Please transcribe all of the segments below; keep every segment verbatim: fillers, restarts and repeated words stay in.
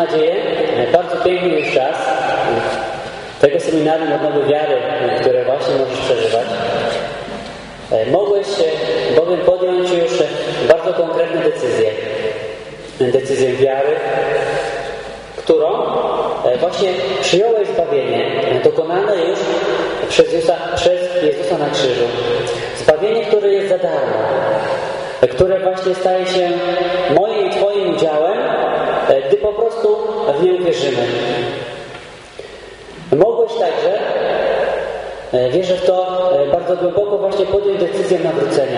nadzieję, bardzo piękny jest czas tego seminarium Odnowy Wiary, które właśnie możesz przeżywać. Mogłeś bowiem podjąć już bardzo konkretne decyzje. Decyzję wiary, którą właśnie przyjąłeś zbawienie dokonane już przez Jezusa, przez Jezusa na krzyżu. Zbawienie, które jest za darmo, które właśnie staje się moim i Twoim udziałem, gdy po prostu w nie uwierzymy. Mogłeś także, wierzę w to, bardzo głęboko właśnie podjąć decyzję nawrócenia,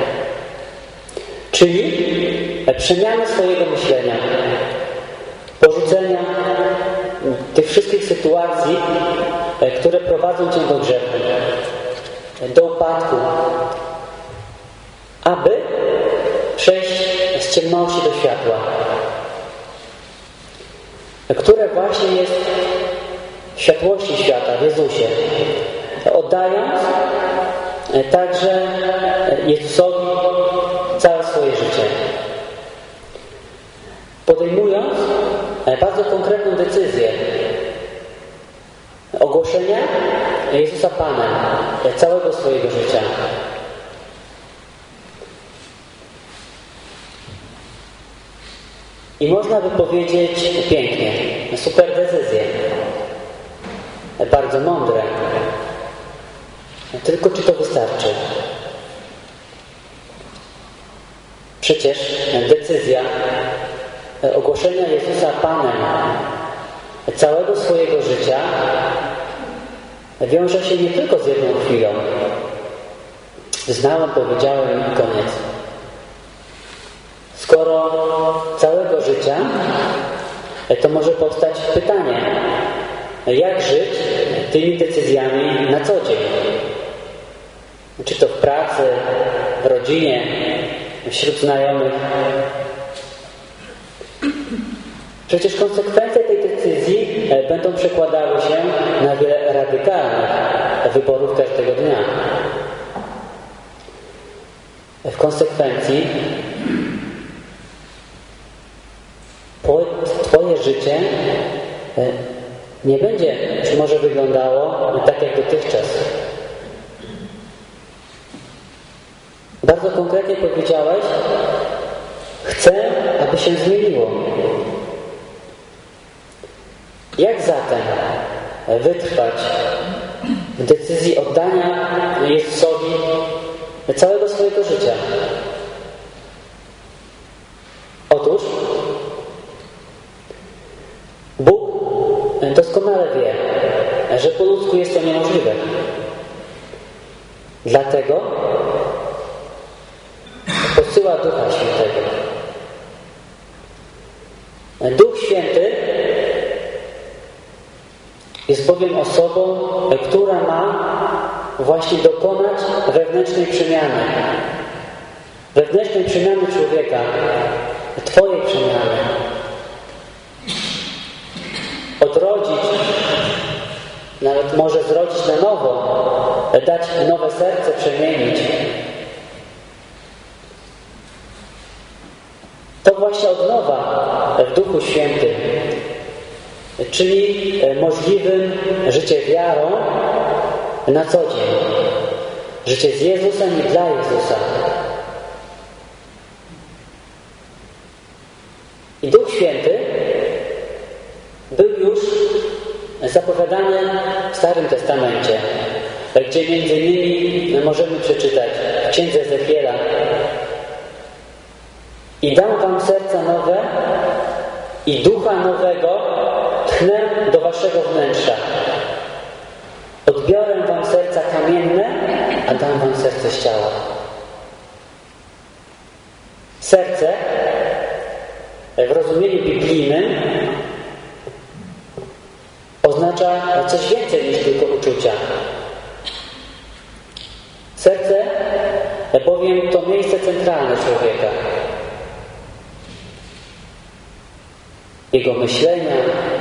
czyli przemiany swojego myślenia, porzucenia tych wszystkich sytuacji, które prowadzą Cię do grzechu, do upadku, aby przejść z ciemności do światła, które właśnie jest w światłości świata, w Jezusie, oddając także Jezusowi całe swoje życie. Podejmując bardzo konkretną decyzję ogłoszenia Jezusa Panem całego swojego życia. I można by powiedzieć pięknie, super decyzje, bardzo mądre. Tylko czy to wystarczy? Przecież decyzja ogłoszenia Jezusa Panem całego swojego życia wiąże się nie tylko z jedną chwilą. Znałem, powiedziałem i koniec. Skoro całego życia, to może powstać pytanie, jak żyć tymi decyzjami na co dzień? Czy to w pracy, w rodzinie, wśród znajomych? Przecież konsekwencje tej decyzji będą przekładały się na wiele radykalnych wyborów każdego dnia. W konsekwencji Twoje życie nie będzie czy może wyglądało tak jak dotychczas. Bardzo konkretnie powiedziałeś, chcę, aby się zmieniło. Jak zatem wytrwać w decyzji oddania Jezusowi całego swojego życia? Otóż Bóg doskonale wie, że po ludzku jest to niemożliwe. Dlatego posyła Ducha Świętego. Duch Święty jest bowiem osobą, która ma właśnie dokonać wewnętrznej przemiany. Wewnętrznej przemiany człowieka. Twojej przemiany. Odrodzić, nawet może zrodzić na nowo, dać nowe serce, przemienić. To właśnie odnowa w Duchu Świętym, czyli możliwym życie wiarą na co dzień. Życie z Jezusem i dla Jezusa. I Duch Święty był już zapowiadany w Starym Testamencie, gdzie między innymi możemy przeczytać w Księdze Ezechiela: i dam wam serca nowe i ducha nowego tchnę do waszego wnętrza. Odbiorę wam serca kamienne, a dam wam serce z ciała. Serce w rozumieniu biblijnym oznacza coś więcej niż tylko uczucia. Serce bowiem to miejsce centralne człowieka. Jego myślenia,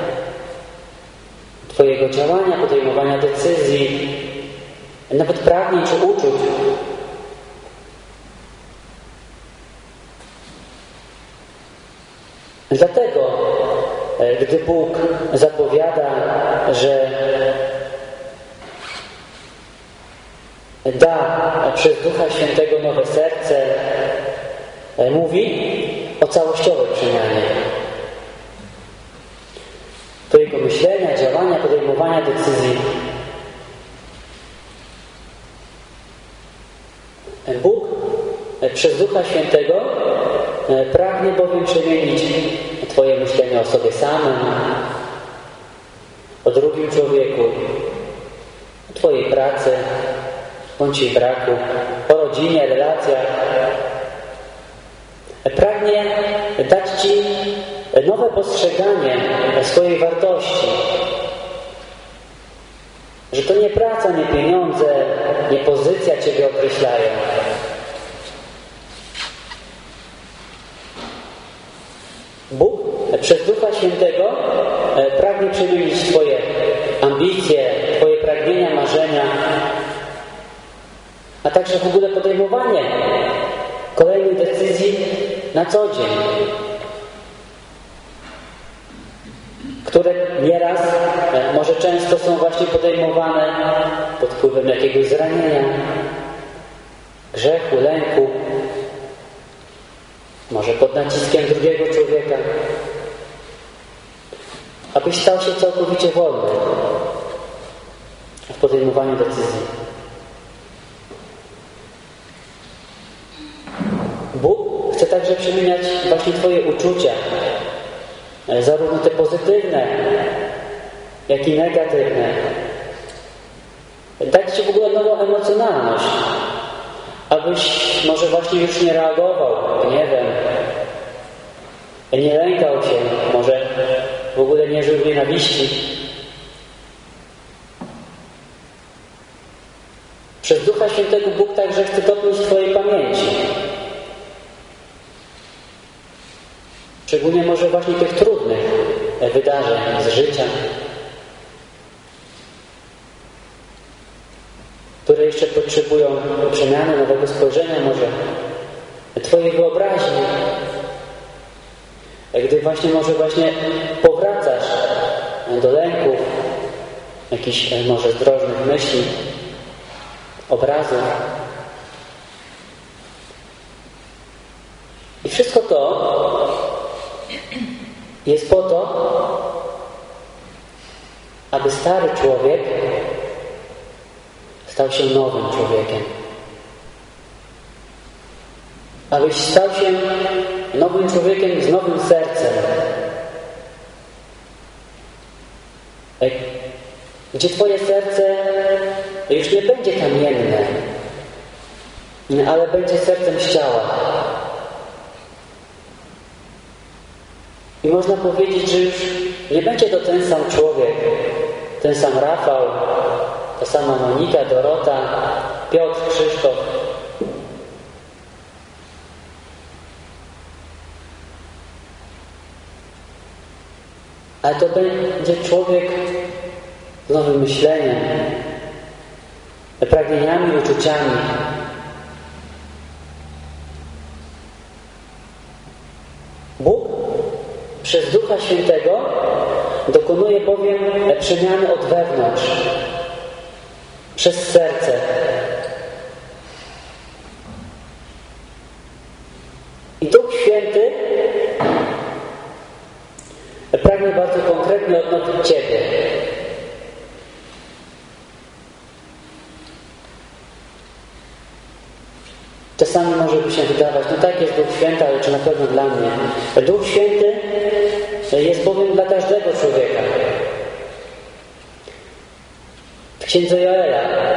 Twojego działania, podejmowania decyzji, nawet pragnień czy uczuć. Dlatego gdy Bóg zapowiada, że da przez Ducha Świętego nowe serce, mówi o całościowej przemianie Twojego myślenia, działania, podejmowania decyzji. Bóg przez Ducha Świętego pragnie bowiem przemienić Twoje myślenie o sobie samym, o drugim człowieku, o Twojej pracy, bądź jej braku, o rodzinie, relacjach. Pragnie dać Ci nowe postrzeganie swojej wartości. Że to nie praca, nie pieniądze, nie pozycja Ciebie określają. Bóg przez Ducha Świętego pragnie przemienić Twoje ambicje, Twoje pragnienia, marzenia, a także w ogóle podejmowanie kolejnych decyzji na co dzień, które nieraz, może często są właśnie podejmowane pod wpływem jakiegoś zranienia, grzechu, lęku, może pod naciskiem drugiego człowieka, abyś stał się całkowicie wolny w podejmowaniu decyzji. Bóg chce także przemieniać właśnie Twoje uczucia, zarówno te pozytywne, jak i negatywne. Dać Ci w ogóle nową emocjonalność, abyś może właśnie już nie reagował gniewem, nie lękał się, może w ogóle nie żył w nienawiści. Przez Ducha Świętego Bóg także chce dotknąć Twojej pamięci. Szczególnie może właśnie tych trudnych wydarzeń z życia, które jeszcze potrzebują przemiany, nowego spojrzenia, może Twojej wyobraźni. Gdy właśnie może właśnie powracasz do lęków, jakichś może zdrożnych myśli, obrazów. I wszystko to jest po to, aby stary człowiek stał się nowym człowiekiem. Abyś stał się nowym człowiekiem z nowym sercem. Gdzie Twoje serce już nie będzie kamienne, ale będzie sercem z ciała. I można powiedzieć, że już nie będzie to ten sam człowiek, ten sam Rafał, ta sama Monika, Dorota, Piotr, Krzysztof. Ale to będzie człowiek z nowym myśleniem, pragnieniami, uczuciami. Bóg przez Ducha Świętego dokonuje bowiem przemiany od wewnątrz, przez serce. I Duch Święty pragnie bardzo konkretnie odnowić Ciebie. Czasami może by się wydawać, no tak, jest Duch Święty, ale czy na pewno dla mnie? Duch Święty jest bowiem dla każdego człowieka. W Księdze Joela,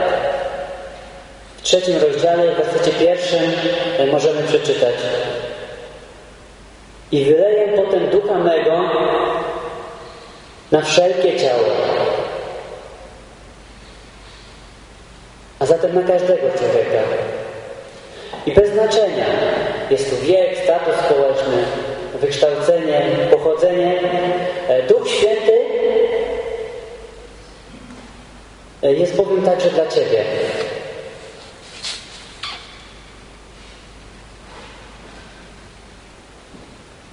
w trzecim rozdziale, w wersecie pierwszym możemy przeczytać: i wyleję potem Ducha mego na wszelkie ciało. A zatem na każdego człowieka. I bez znaczenia jest tu wiek, status społeczny, wykształcenie, pochodzenie. Duch Święty jest bowiem także dla Ciebie.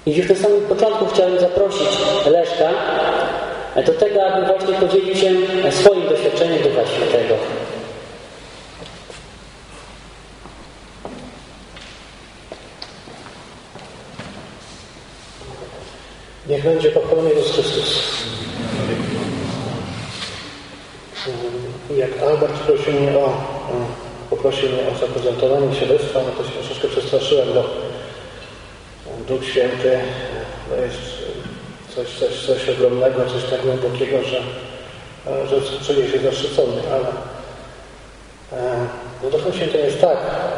I już na samym początku chciałem zaprosić Leszka do tego, aby właśnie podzielił się swoim doświadczeniem Ducha Świętego. Niech będzie pochwalony Jezus Chrystus. Jak Albert prosił mnie o, poprosił mnie o zaprezentowanie świadectwa, no to się troszeczkę przestraszyłem, bo Duch Święty to jest coś, coś, coś ogromnego, coś tak głębokiego, że, że czuję się zaszczycony, ale no Duchem Świętym jest tak,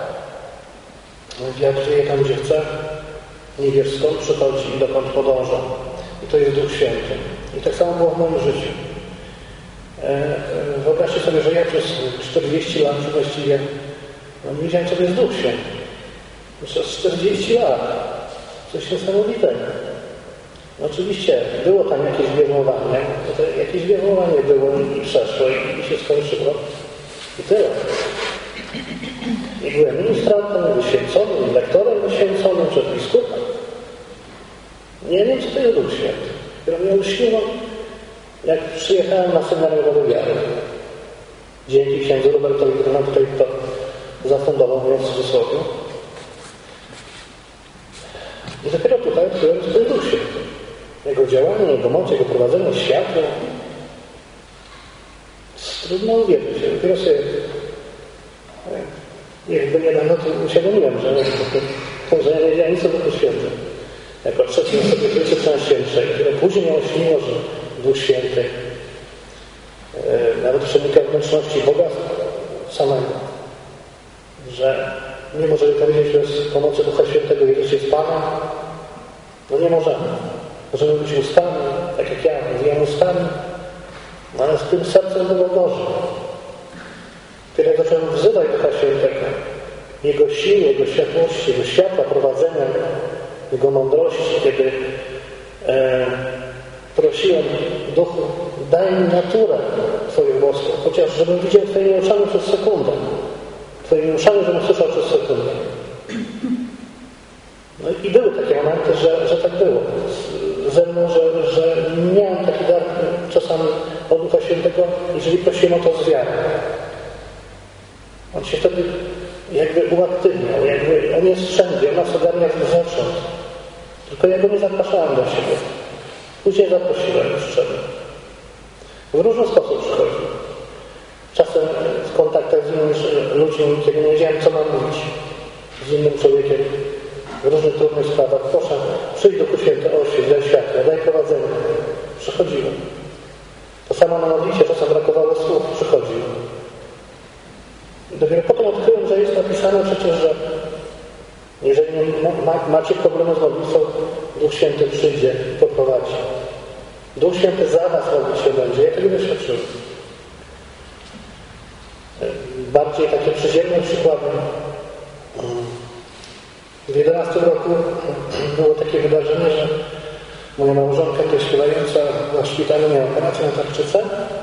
jak żyje tam, gdzie chce, nie wie skąd przychodzi i dokąd podąża. I to jest Duch Święty. I tak samo było w moim życiu. Wyobraźcie sobie, że ja przez czterdzieści lat właściwie no, nie wiedziałem, co to jest Duch Święty. Przez czterdzieści lat. Coś niesamowitego. No, oczywiście było tam jakieś wierzmowanie. Jakieś wierzmowanie było i przeszło i, i się skończyło. I tyle. I byłem ministrantem, wyświęconym, lektorem wyświęconym, przed biskupem. Nie wiem, co to jest Duch Święty. Dopiero mnie uśniło, jak przyjechałem na seminarium wiary. Dzięki księdzu Robertowi, który nam tutaj to zafundował, mówiąc w cudzysłowie. I dopiero tutaj odkryłem, co to jest Duch Święty. Jego działanie, jego moc, jego prowadzenie światło. Trudno uwierzyć. Dopiero sobie jakby niedawno to uświadomiłem, że, że ja nie wiedziałem nic o Duchu Świętym. Jak odszedłem sobie w życiu Najświętszej, które później mnie ośniło, że Duch Święty e, nawet przenika wnętrzności Boga samego. Że nie możemy powiedzieć bez pomocy Ducha Świętego, Jezus jest Panem. No nie możemy. Możemy być ustami, tak jak ja mówiłem ustami, no ale z tym sercem było gorzej. Kiedy ja zacząłem wzywać Ducha Świętego, Jego siły, Jego światłości, Jego światła, prowadzenia, Jego mądrości, kiedy e, prosiłem Duchu, daj mi naturę Twoją boską, chociaż żebym widział Twoimi oczami przez sekundę. Twoimi uszami, żebym słyszał przez sekundę. No i były takie momenty, że, że tak było ze mną, że, że miałem taki dar czasami od Ducha Świętego, jeżeli prosiłem o to z wiarą. On się wtedy jakby uaktywniał, jakby on jest wszędzie, on nas ogarnia z rzeczą. Tylko ja go nie zapraszałem do siebie. Później zaprosiłem już wtedy. W różny sposób przychodził. Czasem w kontaktach z innymi ludźmi, kiedy nie wiedziałem, co mam mówić z innym człowiekiem w różnych trudnych sprawach. Proszę, przyjdź Duchu Święty, oświeć, daj światło, daj prowadzenie. Przychodziłem. To samo na modlitwie, czasem brakowało słów, przychodził. I dopiero potem odkryłem, że jest napisane przecież, że jeżeli ma, macie problemy z modlitwą, Duch Święty przyjdzie i poprowadzi. Duch Święty za was modlić się będzie. Ja tego doświadczyłem. Bardziej takie przyziemne przykłady. W jedenastym roku było takie wydarzenie, że moja małżonka, to jest śpiewająca, na szpitalu miała operację na tarczycę.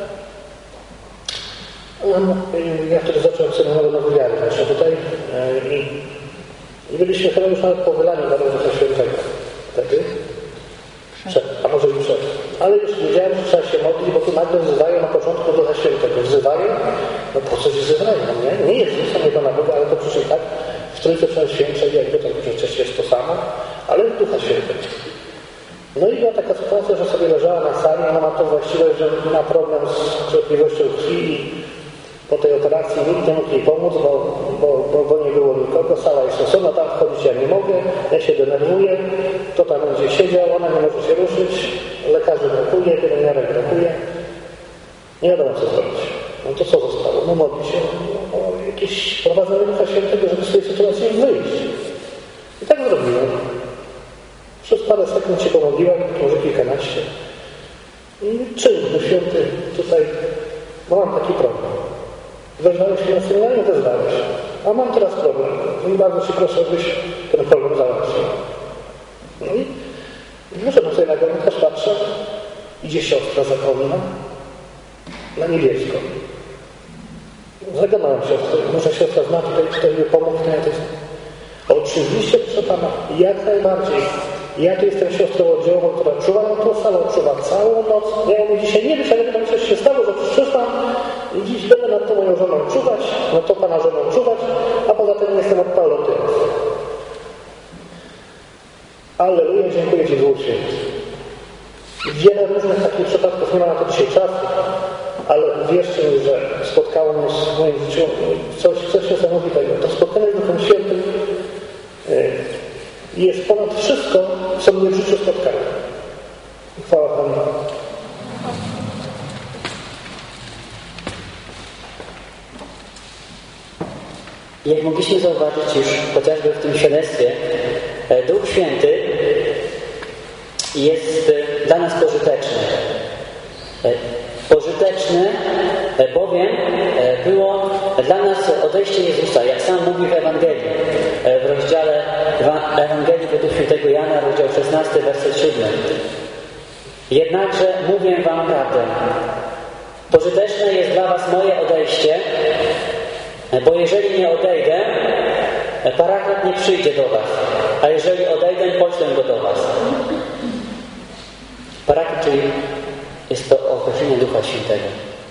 Ja wtedy zacząłem sobie nowe nowe wiary właśnie tutaj i, i byliśmy chyba już nawet po wylaniu do Ducha Świętego wtedy. Przed, a może i przed. Ale już wiedziałem, że trzeba się modlić, bo tu nagle wzywają na początku Ducha Świętego. Wzywają? No po coś wzywają? Nie, nie jest Jezusa, nie Pana Boga, ale to przecież tak w Trójce Przenświętszej jakby to przecież jest to samo, ale Ducha Świętego. No i była taka sytuacja, że sobie leżała na sali, ona ma to właściwość, że ma problem z cierpliwością krwi i po tej operacji nikt nie mógł jej pomóc, bo, bo, bo, bo nie było nikogo, sala jest osobna, tam wchodzić ja nie mogę, ja się denerwuję, kto tam będzie siedział, ona nie może się ruszyć, lekarzy brakuje, pielęgniarek brakuje, nie wiadomo co zrobić. No to co zostało? No modli się o jakieś prowadzenie Ducha Świętego, żeby z tej sytuacji wyjść. I tak zrobiłem. Przez parę sekund się pomodliłem, może kilkanaście. I czym Duch Święty tutaj, bo mam taki problem. Wezwałeś się na seminarium, wezwałeś. A mam teraz problem. I bardzo Ci proszę, abyś ten problem załatwił. No i wyszedłem sobie na korytarz, patrzę, idzie siostra zakonna na niebiesko. Zagadałem siostrę. Może siostra zna tutaj, kto mi pomógł. To jest... Oczywiście, proszę Pana, jak najbardziej. ja tu jestem siostrą oddziałową, która czuwa na tą samą, czuwa całą noc. Ja mówię, dzisiaj nie wiesz, ale tam coś się stało, że przyszłam i dziś będę nad tą moją żoną czuwać, nad tą pana żoną czuwać, a poza tym jestem od Pauloty. Alleluja, dziękuję Ci, Duchu Święty. Wiele różnych takich przypadków, nie ma na to dzisiaj czasu, ale wierzcie mi, że spotkało mnie w moim życiu coś, coś niesamowitego. To spotkanie z Duchem Świętym jest ponad wszystko, co mnie w życiu spotkało. Chwała Panu. Jak mogliśmy zauważyć już chociażby w tym świadectwie, Duch Święty jest dla nas pożyteczny. Pożyteczny, bowiem było dla nas odejście Jezusa, jak sam mówi w Ewangelii, w rozdziale Ewangelii według świętego Jana, rozdział szesnasty, werset siódmy. Jednakże mówię wam prawdę. Pożyteczne jest dla was moje odejście, bo jeżeli nie odejdę, Paraklet nie przyjdzie do was, a jeżeli odejdę, poślę go do was. Paraklet, czyli jest to określenie Ducha Świętego.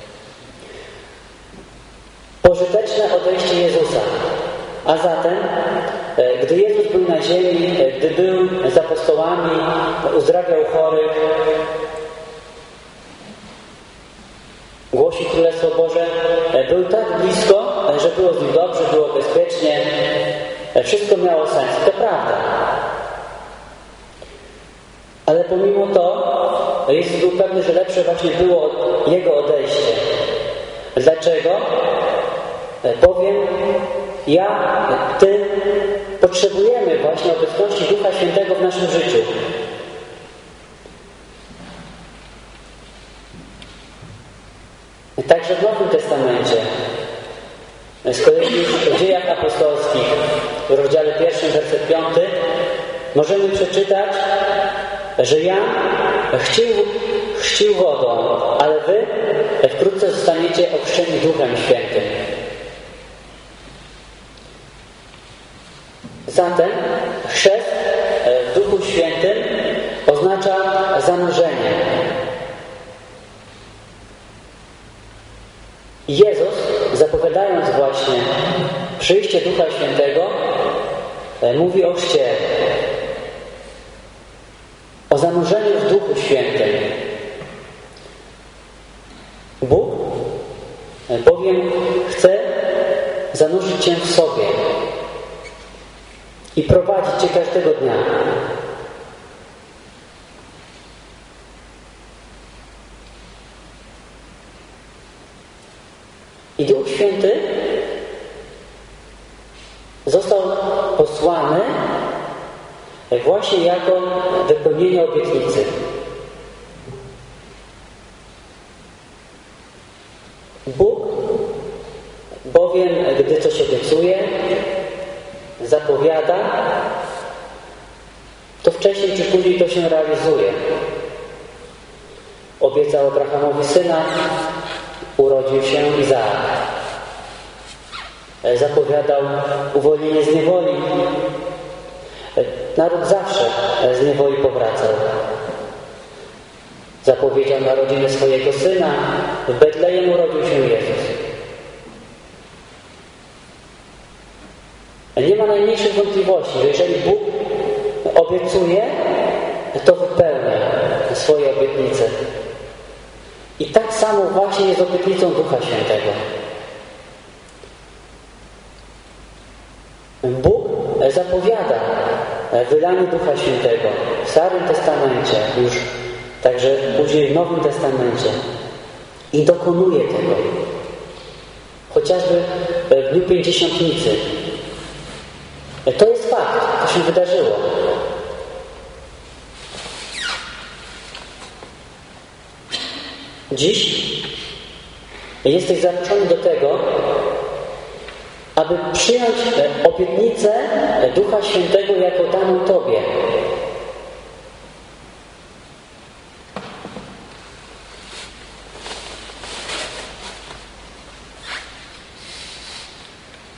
Pożyteczne odejście Jezusa. A zatem, gdy Jezus był na ziemi, gdy był z apostołami, uzdrawiał chorych, głosił Królestwo Boże, był tak blisko, że było z nim dobrze, było bezpiecznie, wszystko miało sens. To prawda. Ale pomimo to, Jezus był pewny, że lepsze właśnie było Jego odejście. Dlaczego? Bowiem ja, Ty potrzebujemy właśnie obecności Ducha Świętego w naszym życiu. Także w Nowym Testamencie, z kolei w Dziejach Apostolskich, w rozdziale pierwszym, werset piąty, możemy przeczytać, że Jan chrzcił, chrzcił wodą, ale wy wkrótce zostaniecie ochrzczeni Duchem Świętym. Zatem chrzest w Duchu Świętym oznacza zanurzenie. Jezus, zapowiadając właśnie przyjście Ducha Świętego, mówi o chrzcie, o zanurzeniu w Duchu Świętym. Bóg bowiem chce zanurzyć Cię w sobie i prowadzić Cię każdego dnia. I Duch Święty został posłany właśnie jako wypełnienie obietnicy. Bóg bowiem, gdy coś obiecuje, zapowiada, to wcześniej czy później to się realizuje. Obiecał Abrahamowi syna, urodził się Izaak. Zapowiadał uwolnienie z niewoli. Naród zawsze z niewoli powracał. Zapowiedział narodziny swojego syna. W Betlejem urodził się Jezus. Nie ma najmniejszych wątpliwości, że jeżeli Bóg obiecuje, to wypełnia swoje obietnice. I tak samo właśnie jest obietnicą Ducha Świętego. Bóg zapowiada wylanie Ducha Świętego w Starym Testamencie, już także później w Nowym Testamencie i dokonuje tego. Chociażby w Dniu Pięćdziesiątnicy. To jest fakt, to się wydarzyło. Dziś jesteś zaproszony do tego, aby przyjąć obietnicę Ducha Świętego jako daną Tobie.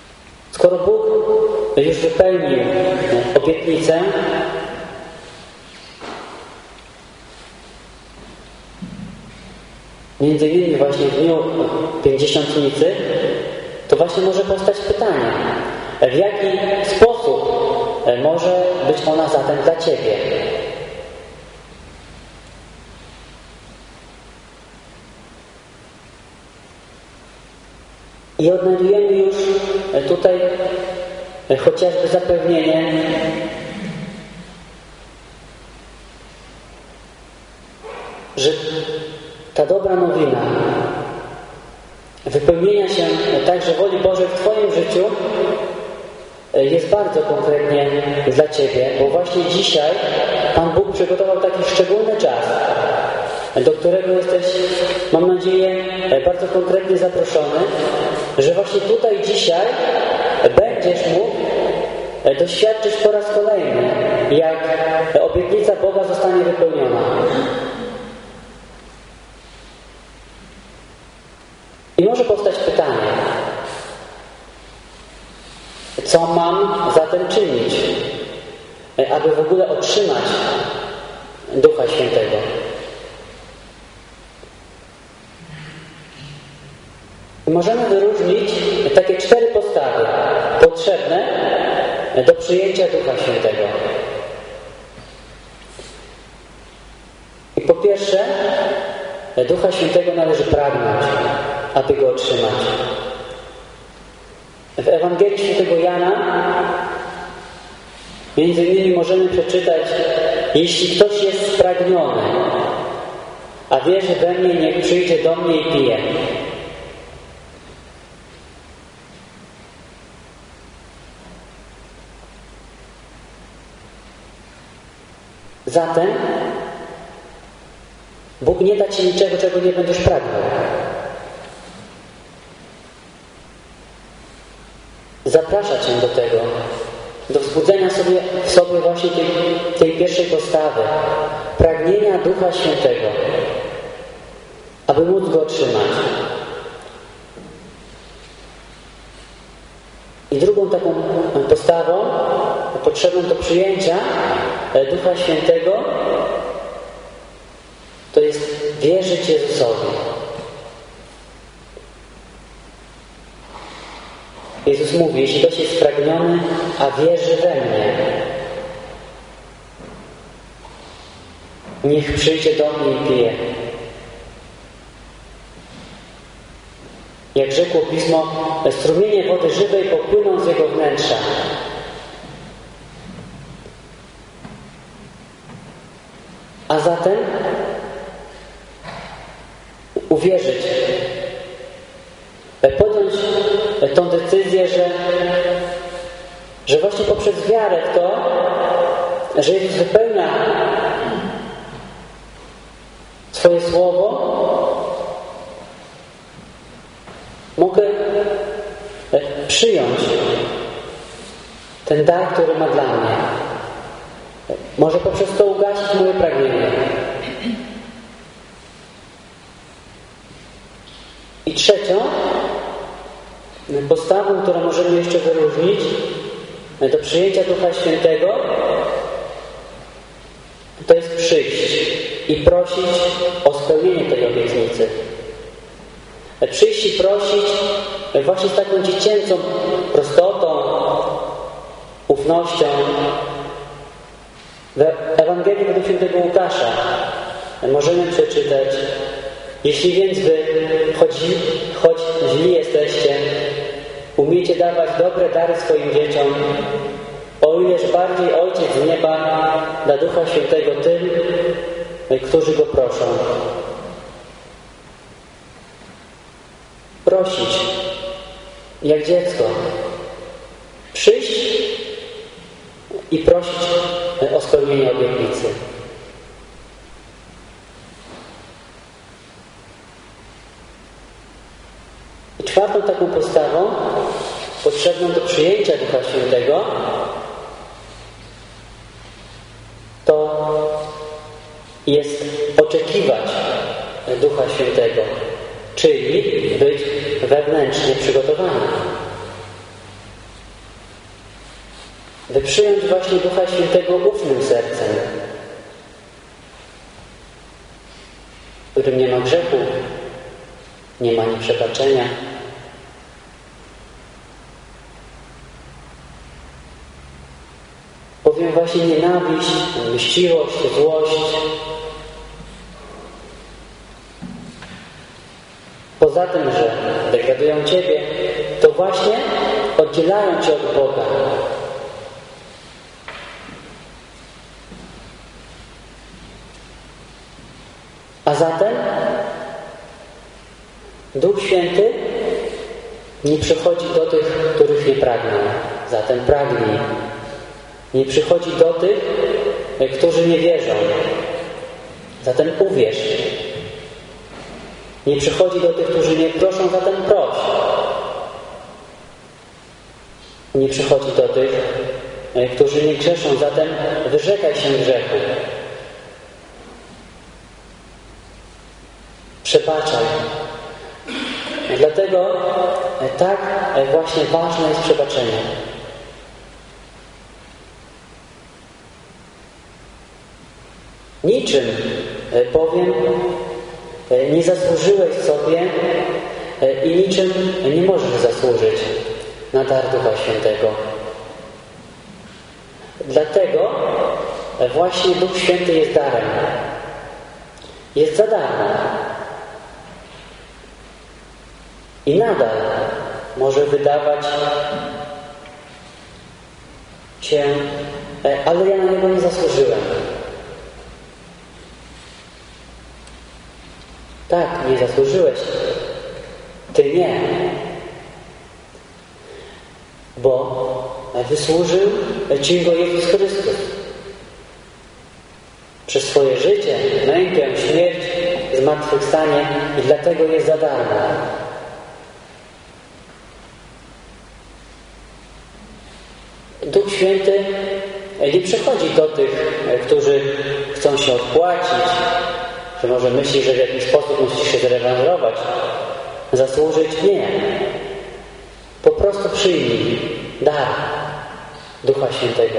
Skoro Bóg już wypełnił obietnicę, między innymi właśnie w dniu Pięćdziesiątnicy, to właśnie może powstać pytanie, w jaki sposób może być ona zatem dla Ciebie? I odnajdujemy już tutaj chociażby zapewnienie, że ta dobra nowina wypełnienia się także woli Bożej w Twoim życiu jest bardzo konkretnie dla Ciebie, bo właśnie dzisiaj Pan Bóg przygotował taki szczególny czas, do którego jesteś, mam nadzieję, bardzo konkretnie zaproszony, że właśnie tutaj dzisiaj będziesz mógł doświadczyć po raz kolejny, jak obietnica Boga zostanie wypełniona. I może powstać pytanie, co mam zatem czynić, aby w ogóle otrzymać Ducha Świętego? Możemy wyróżnić takie cztery postawy potrzebne do przyjęcia Ducha Świętego. I po pierwsze, Ducha Świętego należy pragnąć, aby go otrzymać. W Ewangelii Świętego Jana między innymi możemy przeczytać: jeśli ktoś jest spragniony, a wierzy we mnie, niech przyjdzie do mnie i pije. Zatem Bóg nie da Ci niczego, czego nie będziesz pragnął. Zaprasza Cię do tego, do wzbudzenia sobie, w sobie właśnie tej, tej pierwszej postawy, pragnienia Ducha Świętego, aby móc go otrzymać. I drugą taką postawą potrzebną do przyjęcia Ducha Świętego to jest wierzyć Jezusowi. Jezus mówi: jeśli ktoś jest spragniony, a wierzy we mnie, niech przyjdzie do mnie i pije. Jak rzekło Pismo, strumienie wody żywej popłyną z jego wnętrza. A zatem uwierzyć, podjąć tą decyzję, że, że właśnie poprzez wiarę w to, że Jezus wypełnia swoje słowo, mogę przyjąć ten dar, który ma dla mnie. Może poprzez to ugasić moje pragnienie. I trzecią postawą, którą możemy jeszcze wyróżnić do przyjęcia Ducha Świętego, to jest przyjść i prosić o spełnienie tej obietnicy. Przyjść i prosić właśnie z taką dziecięcą prostotą, ufnością. W Ewangelii według świętego Łukasza możemy przeczytać: jeśli więc wy, choć, choć źli jesteście, umiecie dawać dobre dary swoim dzieciom, o ileż bardziej Ojciec z nieba da Ducha Świętego tym, którzy Go proszą. Prosić jak dziecko. Przyjść i prosić o spełnienie obietnicy. I czwartą taką postawą potrzebną do przyjęcia Ducha Świętego to jest oczekiwać Ducha Świętego, czyli być wewnętrznie przygotowany. By przyjąć właśnie Ducha Świętego ufnym sercem, w którym nie ma grzechu, nie ma ani przebaczenia. Bowiem właśnie nienawiść, mściwość, złość poza tym, że degradują Ciebie, to właśnie oddzielają Cię od Boga. A zatem Duch Święty nie przychodzi do tych, których nie pragną. Zatem pragnij. Nie przychodzi do tych, którzy nie wierzą. Zatem uwierz. Nie przychodzi do tych, którzy nie proszą, zatem proś. Nie przychodzi do tych, którzy nie grzeszą, zatem wyrzekaj się grzechu. Przebaczaj. Dlatego tak właśnie ważne jest przebaczenie. Niczym bowiem nie zasłużyłeś sobie i niczym nie możesz zasłużyć na dar Ducha Świętego. Dlatego właśnie Duch Święty jest darem. Jest za darmo. I nadal może wydawać się, ale ja na niego nie zasłużyłem. Tak, nie zasłużyłeś. Ty nie. Bo wysłużył Ci go Jezus Chrystus. Przez swoje życie, mękę, śmierć, zmartwychwstanie i dlatego jest za darmo. Duch Święty nie przychodzi do tych, którzy chcą się odpłacić, że może myśli, że w jakiś sposób musi się zrewanżować, zasłużyć. Nie. Po prostu przyjmij dar Ducha Świętego.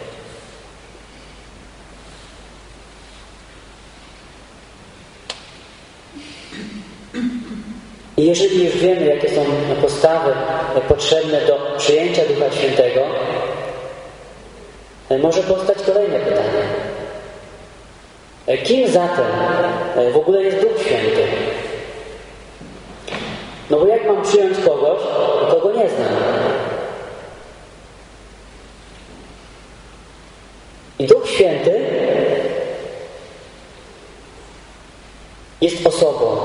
I jeżeli już wiemy, jakie są postawy potrzebne do przyjęcia Ducha Świętego, może powstać kolejne pytanie. Kim zatem w ogóle jest Duch Święty? No bo jak mam przyjąć kogoś, kogo nie znam? I Duch Święty jest osobą.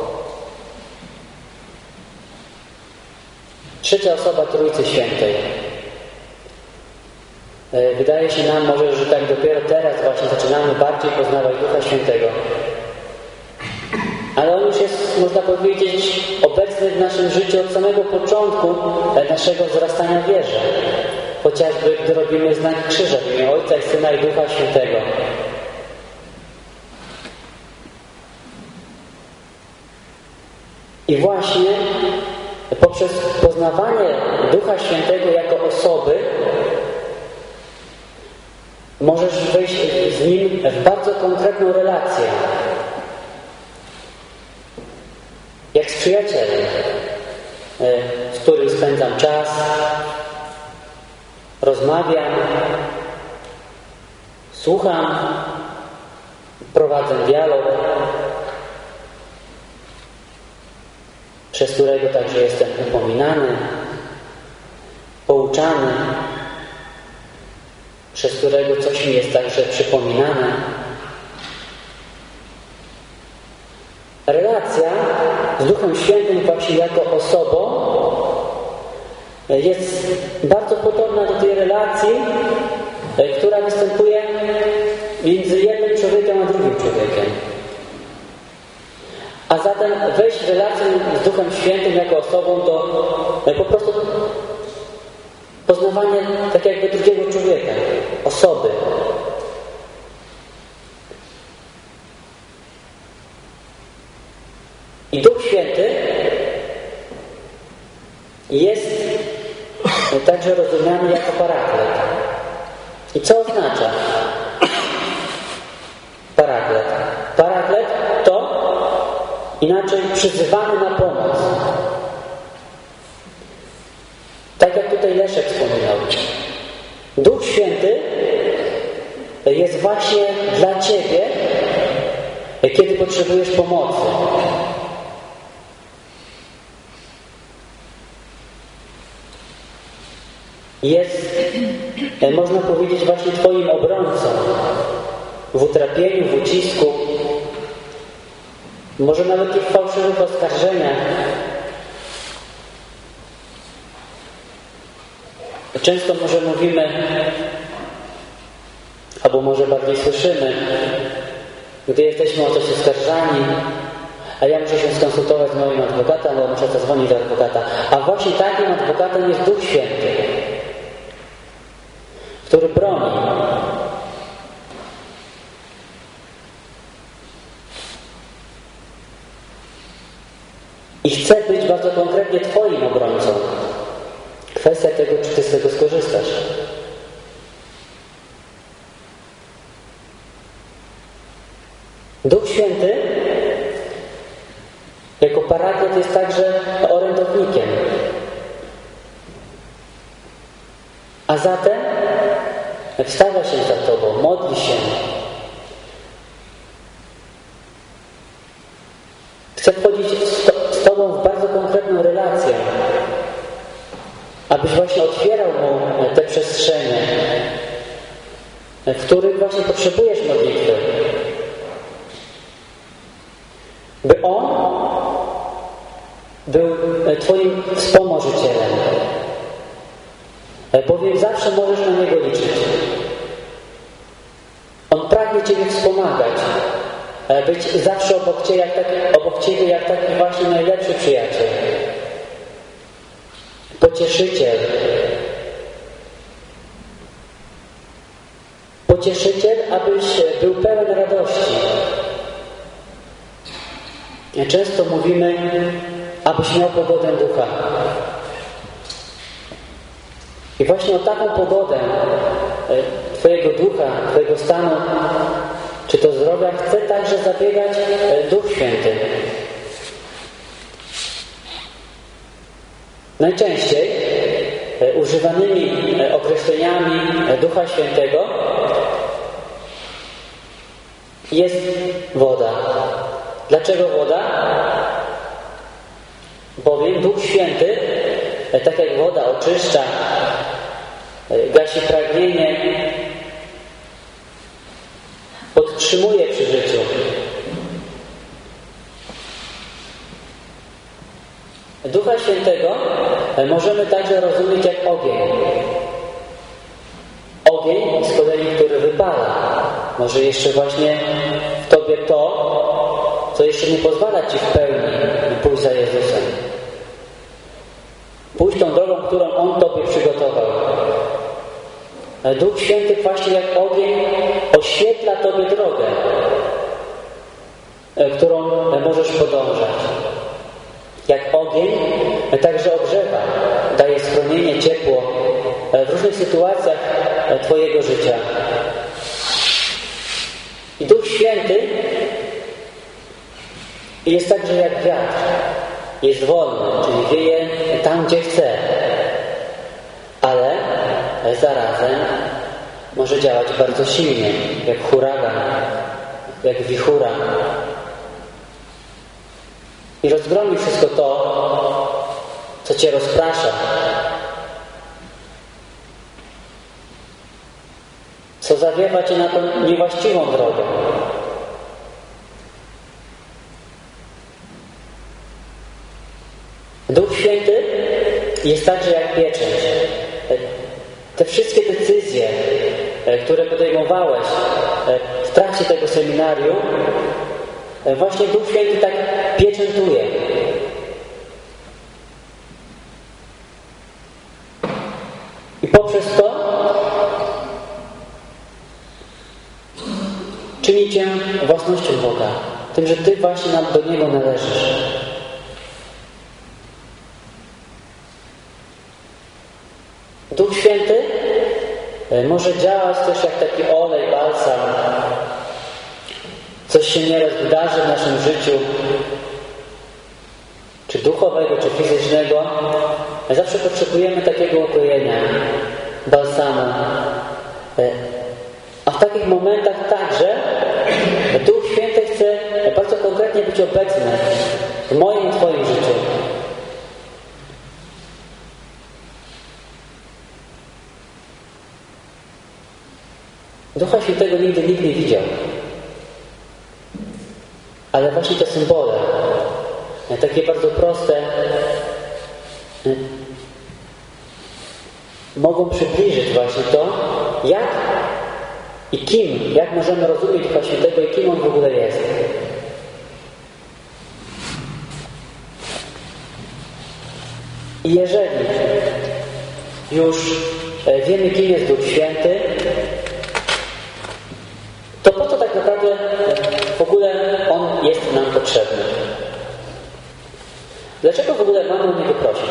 Trzecia osoba Trójcy Świętej. Wydaje się nam może, że tak dopiero teraz właśnie zaczynamy bardziej poznawać Ducha Świętego. Ale On już jest, można powiedzieć, obecny w naszym życiu od samego początku naszego wzrastania w wierze. Chociażby gdy robimy znak krzyża w imię Ojca i Syna i Ducha Świętego. I właśnie poprzez poznawanie Ducha Świętego jako osoby możesz wejść z Nim w bardzo konkretną relację. Jak z przyjacielem, z którym spędzam czas, rozmawiam, słucham, prowadzę dialog, przez którego także jestem upominany, pouczany, przez którego coś mi jest także przypominane. Relacja z Duchem Świętym właśnie jako osobą jest bardzo podobna do tej relacji, która występuje między jednym człowiekiem a drugim człowiekiem. A zatem wejść w relację z Duchem Świętym jako osobą to po prostu poznawanie tak jakby drugiego człowieka, osoby. I Duch Święty jest także rozumiany jako paraklet. I co oznacza paraklet? Paraklet to inaczej przyzywany na pomoc. Duch Święty jest właśnie dla Ciebie, kiedy potrzebujesz pomocy. Jest, można powiedzieć, właśnie Twoim obrońcą w utrapieniu, w ucisku, może nawet i w fałszywych oskarżeniach. Często może mówimy, albo może bardziej słyszymy, gdy jesteśmy o coś oskarżani, a ja muszę się skonsultować z moim adwokatem, albo muszę zadzwonić do adwokata. A właśnie takim adwokatem jest Duch Święty, który broni. I chce być bardzo konkretnie Twoim obrońcą. Kwestia tego, czy Ty z tego skorzystasz. Duch Święty jako paraklet jest także orędownikiem. A zatem wstawia się za Tobą, modli się. Chce wchodzić z Tobą w bardzo konkretną relację, abyś właśnie otwierał Mu te przestrzenie, w których właśnie potrzebujesz modlitwy. By On był Twoim wspomożycielem, bowiem zawsze możesz na Niego liczyć. On pragnie Ciebie wspomagać, być zawsze obok Ciebie jak taki, obok Ciebie jak taki właśnie najlepszy przyjaciel, pocieszyciel. Pocieszyciel, abyś był pełen radości. Często mówimy, abyś miał pogodę ducha. I właśnie o taką pogodę Twojego ducha, Twojego stanu, czy to zdrowia, chce także zabiegać Duch Święty. Najczęściej używanymi określeniami Ducha Świętego jest woda. Dlaczego woda? Bowiem Duch Święty, tak jak woda oczyszcza, gasi pragnienie, podtrzymuje przy życiu. Ducha Świętego możemy także rozumieć jak ogień. Ogień z kolei, który wypala. Może jeszcze właśnie w Tobie to, co jeszcze nie pozwala Ci w pełni pójść za Jezusem. Pójść tą drogą, którą On Tobie przygotował. Duch Święty właśnie jak ogień oświetla Tobie drogę, którą możesz podążać. Jak ogień także ogrzewa, daje schronienie, ciepło w różnych sytuacjach Twojego życia. I Duch Święty jest także jak wiatr. Jest wolny, czyli wieje tam, gdzie chce. Ale zarazem może działać bardzo silnie, jak huragan, jak wichura. I rozgromi wszystko to, co Cię rozprasza, co zawiewa Cię na tą niewłaściwą drogę. Duch Święty jest także jak pieczęć. Te wszystkie decyzje, które podejmowałeś w trakcie tego seminarium, właśnie Duch Święty tak pieczętuje. I poprzez to czyni Cię własnością Boga. Tym, że Ty właśnie do Niego należysz. Duch Święty może działać też jak taki olej, balsam. Coś się nieraz wydarzy w naszym życiu, czy duchowego, czy fizycznego. Zawsze potrzebujemy takiego ukojenia, balsamu. samo. A w takich momentach także Duch Święty chce bardzo konkretnie być obecny w moim i Twoim życiu. Ducha Świętego nigdy nikt nie widział. Ale właśnie te symbole, takie bardzo proste, mogą przybliżyć właśnie to, jak i kim, jak możemy rozumieć Ducha Świętego i kim On w ogóle jest. I jeżeli już wiemy, kim jest Duch Święty, to po co tak naprawdę w ogóle On jest nam potrzebny? Dlaczego w ogóle mamy o Niego prosić?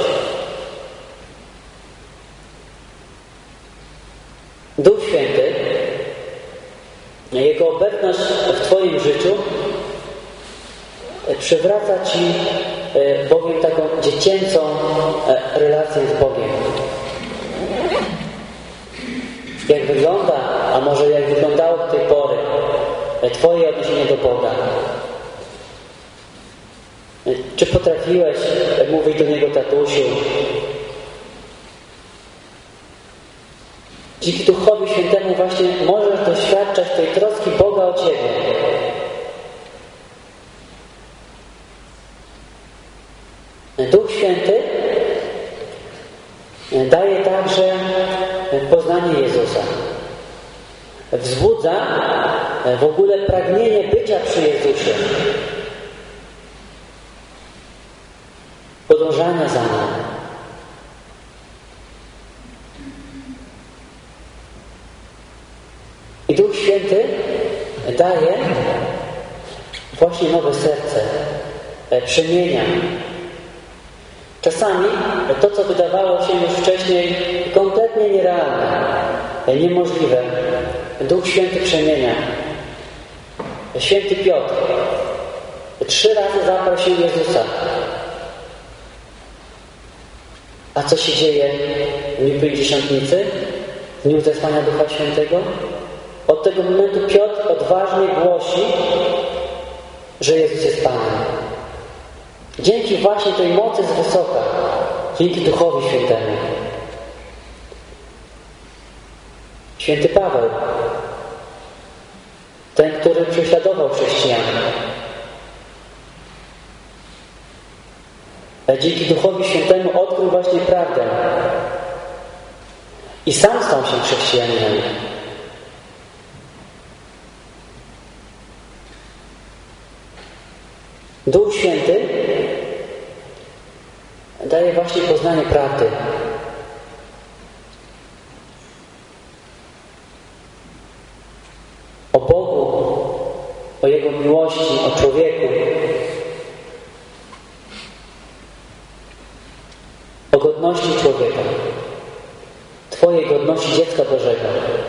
Duch Święty, Jego obecność w Twoim życiu przywraca Ci bowiem taką dziecięcą relację z Bogiem. Jak wygląda, a może jak wyglądało do tej pory Twoje odniesienie do Boga? Czy potrafiłeś mówić do Niego tatusiu? Dzięki Duchowi Świętemu właśnie możesz doświadczać tej troski Boga o Ciebie. Duch Święty daje także poznanie Jezusa. Wzbudza w ogóle pragnienie bycia przy Jezusie. Podążania za Nim. I Duch Święty daje właśnie nowe serce, przemienia. Czasami to, co wydawało się już wcześniej kompletnie nierealne, niemożliwe, Duch Święty przemienia. Święty Piotr trzy razy zaprosił Jezusa. A co się dzieje w dniu Pięćdziesiątnicy, w dniu zesłania Ducha Świętego? Od tego momentu Piotr odważnie głosi, że Jezus jest Panem. Dzięki właśnie tej mocy z wysoka, dzięki Duchowi Świętemu. Święty Paweł, ten, który prześladował chrześcijan, dzięki Duchowi Świętemu odkrył właśnie prawdę i sam stał się chrześcijaninem. Duch Święty daje właśnie poznanie prawdy. O Bogu, o Jego miłości, o człowieku, o godności człowieka, Twojej godności dziecka Bożego.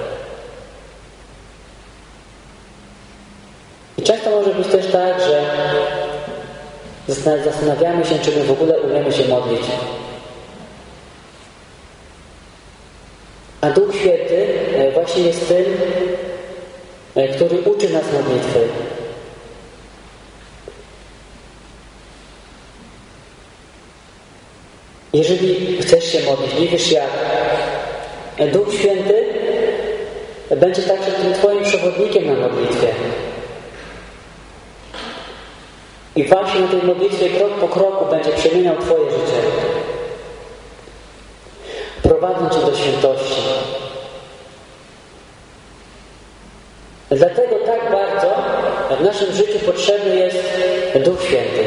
I często może być też tak, że zastanawiamy się, czy my w ogóle umiemy się modlić. A Duch Święty właśnie jest tym, który uczy nas modlitwy. Jeżeli chcesz się modlić, nie wiesz jak, Duch Święty będzie także tym Twoim przewodnikiem na modlitwie. I właśnie na tej modlitwie krok po kroku będzie przemieniał Twoje życie. Prowadząc Cię do świętości. Dlatego tak bardzo w naszym życiu potrzebny jest Duch Święty.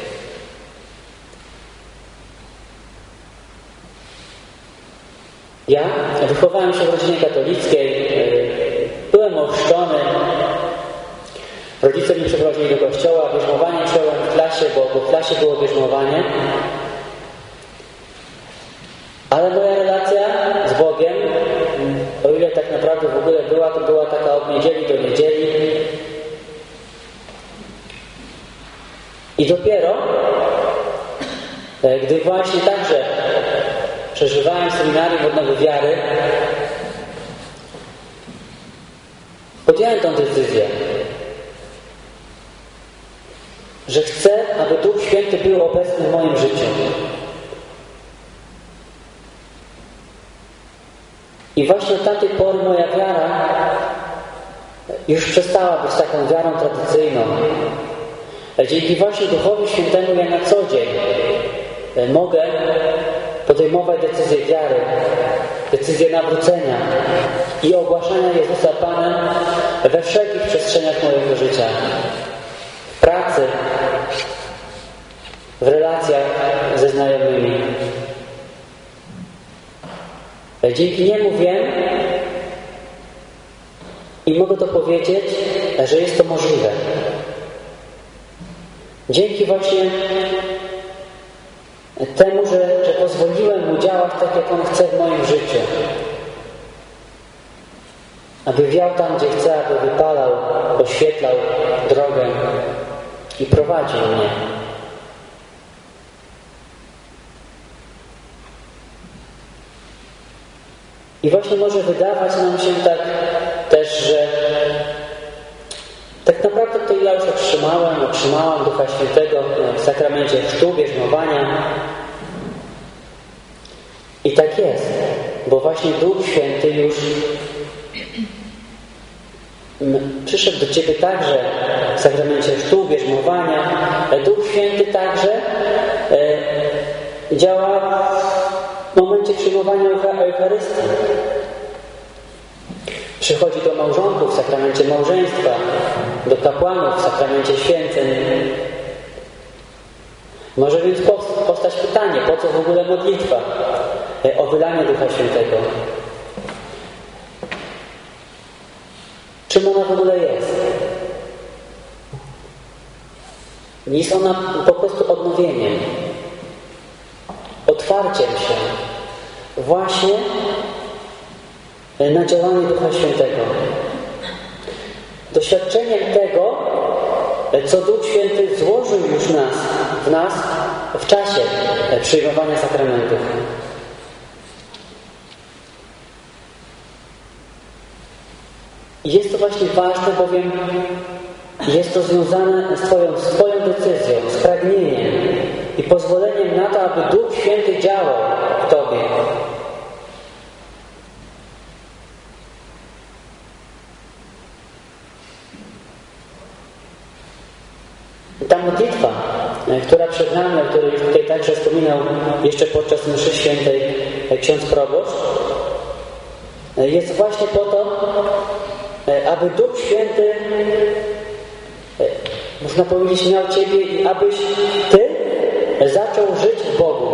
Ja wychowałem się w rodzinie katolickiej, byłem ochrzczony. Rodzice mnie przeprowadzili do kościoła, bierzmowanie przyjąłem w klasie, bo, bo w klasie było bierzmowanie. Ale moja relacja z Bogiem, o ile tak naprawdę w ogóle była, to była taka od niedzieli do niedzieli. I dopiero, gdy właśnie także przeżywałem seminarium odnowy wiary, podjąłem tę decyzję, że chcę, aby Duch Święty był obecny w moim życiu. I właśnie od tamtej pory moja wiara już przestała być taką wiarą tradycyjną. Dzięki właśnie Duchowi Świętemu ja na co dzień mogę podejmować decyzje wiary, decyzje nawrócenia i ogłaszania Jezusa Panem we wszelkich przestrzeniach mojego życia. W pracy, w relacjach ze znajomymi. Dzięki niemu wiem i mogę to powiedzieć, że jest to możliwe. Dzięki właśnie temu, że, że pozwoliłem mu działać tak, jak on chce w moim życiu. Aby wiał tam, gdzie chce, aby wypalał, oświetlał drogę i prowadził mnie. I właśnie może wydawać nam się tak też, że tak naprawdę to ja już otrzymałem, otrzymałam Ducha Świętego w sakramencie chrztu, bierzmowania. I tak jest, bo właśnie Duch Święty już przyszedł do Ciebie także w sakramencie chrztu, bierzmowania. Duch Święty także działa w momencie przyjmowania Eucharystii. Przychodzi do małżonków w sakramencie małżeństwa, do kapłanów w sakramencie święceń. Może więc powstać pytanie, po co w ogóle modlitwa o wylanie Ducha Świętego? Czym ona w ogóle jest? Jest ona po prostu odnowieniem, otwarciem się właśnie na działanie Ducha Świętego. Doświadczeniem tego, co Duch Święty złożył już nas, w nas w czasie przyjmowania sakramentów. I jest to właśnie ważne, bowiem jest to związane z Twoją, z Twoją decyzją, z pragnieniem i pozwoleniem na to, aby Duch Święty działał w Tobie. Ta modlitwa, która przed nami, o której tutaj także wspominał jeszcze podczas mszy świętej ksiądz proboszcz, jest właśnie po to, aby Duch Święty, można powiedzieć, miał Ciebie i abyś Ty zaczął żyć w Bogu.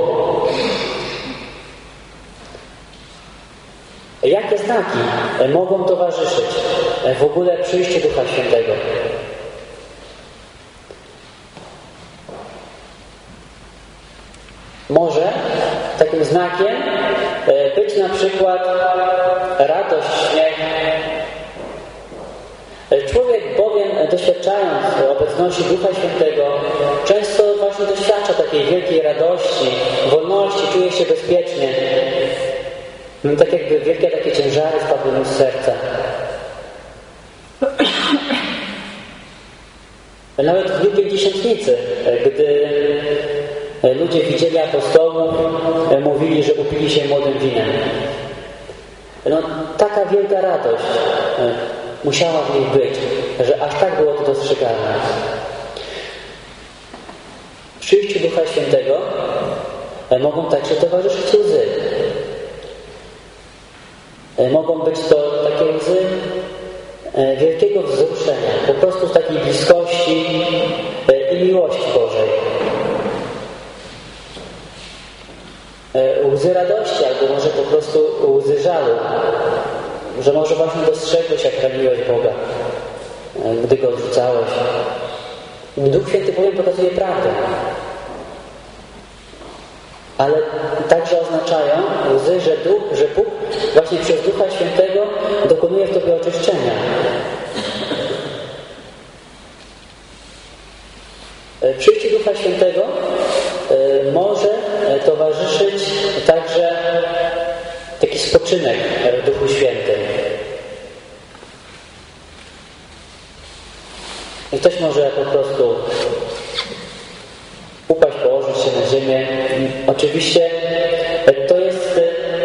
Jakie znaki mogą towarzyszyć w ogóle przyjściu Ducha Świętego? Może takim znakiem być na przykład radość, śmiech. Człowiek bowiem, doświadczając obecności Ducha Świętego, często właśnie doświadcza takiej wielkiej radości, wolności, czuje się bezpiecznie. Tak jakby wielkie takie ciężary spadły mu z serca. Nawet w dniu Pięćdziesiątnicy, gdy ludzie widzieli apostołów, mówili, że upili się młodym winem. No, taka wielka radość musiała w nich być, że aż tak było to dostrzegalne. W przyjściu Ducha Świętego mogą także towarzyszyć łzy. Mogą być to takie łzy wielkiego wzruszenia, po prostu z takiej bliskości i miłości Bożej. Łzy radości, albo może po prostu łzy żalu, że może właśnie dostrzegłeś, jak raniłeś Boga, gdy Go odrzucałeś. Duch Święty bowiem pokazuje prawdę. Ale także oznaczają łzy, że, Duch, że Bóg właśnie przez Ducha Świętego dokonuje w Tobie oczyszczenia. Przyjście Ducha Świętego może towarzyszyć także taki spoczynek w Duchu Świętym. Ktoś może po prostu upaść, położyć się na ziemię. Oczywiście to jest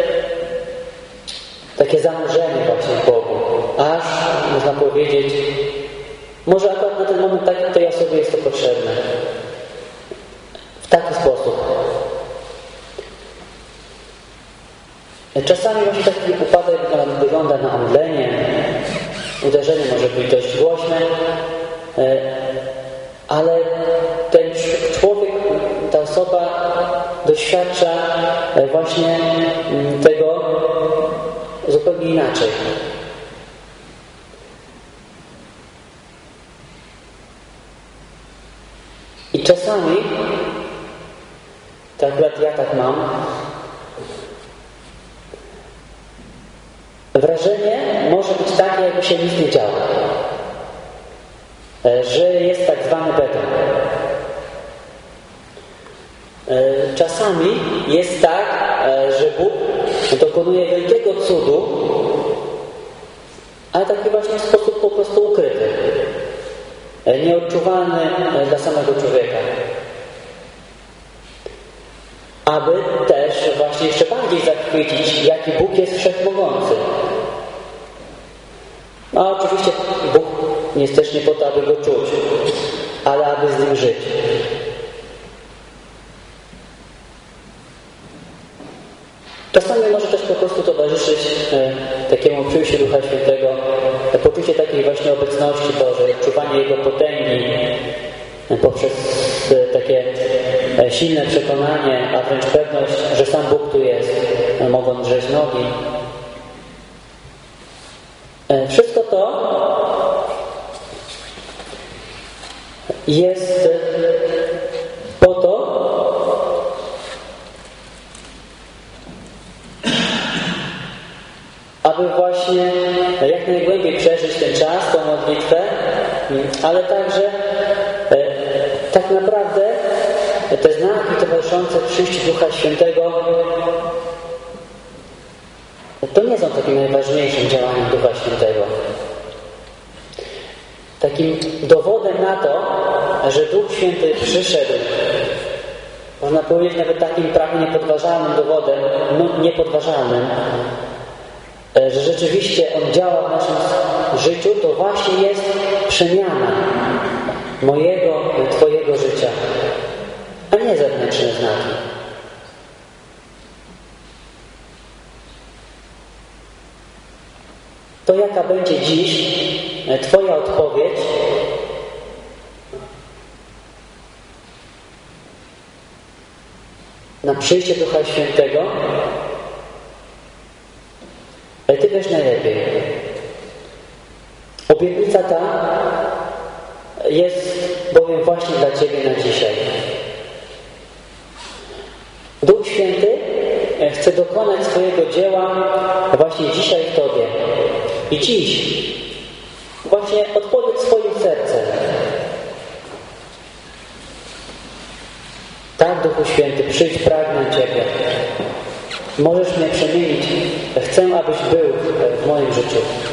takie zanurzenie właśnie w Bogu. Aż, można powiedzieć, może akurat na ten moment tak, tej osobie jest to potrzebne. W taki sposób. Czasami właśnie taki upadek wygląda na omdlenie. Uderzenie może być dość głośne, ale ten człowiek, ta osoba doświadcza właśnie tego zupełnie inaczej. I czasami, tak akurat ja tak mam, wrażenie może być takie, jakby się nic nie działo. Że jest tak zwany beton. Czasami jest tak, że Bóg dokonuje wielkiego cudu, ale taki właśnie w sposób po prostu ukryty. Nieodczuwalny dla samego człowieka. Aby też właśnie jeszcze bardziej zachwycić, jaki Bóg jest wszechmogący. A oczywiście Bóg jest też nie po to, aby Go czuć, ale aby z Nim żyć. Czasami może też po prostu towarzyszyć e, takiemu przyjściu Ducha Świętego, e, poczucie takiej właśnie obecności Bożej, odczuwanie Jego potęgi e, poprzez e, takie e, silne przekonanie, a wręcz pewność, że sam Bóg tu jest, e, mogą drzeć nogi. E, wszystko to jest po to, aby właśnie jak najgłębiej przeżyć ten czas, tą modlitwę, ale także tak naprawdę te znaki towarzyszące przyjściu Ducha Świętego to nie są takim najważniejszym działaniem Ducha Świętego. Takim dowodem na to, że Duch Święty przyszedł, można powiedzieć nawet takim prawie niepodważalnym dowodem, no niepodważalnym, że rzeczywiście On działa w naszym życiu, to właśnie jest przemiana mojego, Twojego życia, a nie zewnętrzne znaki. To jaka będzie dziś Twoja odpowiedź na przyjście Ducha Świętego, ale Ty wiesz najlepiej. Obietnica ta jest bowiem właśnie dla Ciebie na dzisiaj. Duch Święty chce dokonać swojego dzieła właśnie dzisiaj w Tobie. I dziś właśnie odpowiedz swoim sercem. Tak, Duchu Święty, przyjdź, pragnę Ciebie. Możesz mnie przemienić. Chcę, abyś był w moim życiu.